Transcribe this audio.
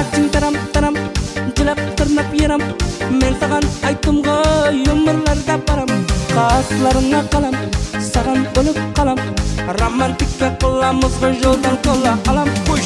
ачың тарам жылап тырнап ерам мен саған айттым ғой өмірлерге барам қасыларыңа қалам саған өліп қалам романтика қыламыз ғой жолдан тола қалам